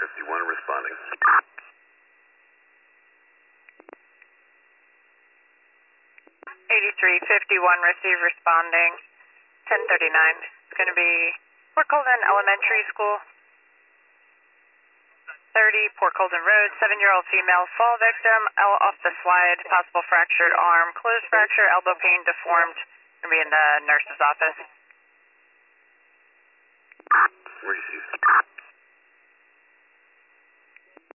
51 responding. 8351, receive responding. 1039. It's going to be Port Colden Elementary School. 30 Port Colden Road, 7-year-old female, fall victim, L off the slide, possible fractured arm, closed fracture, elbow pain, deformed. Going to be in the nurse's office. Received.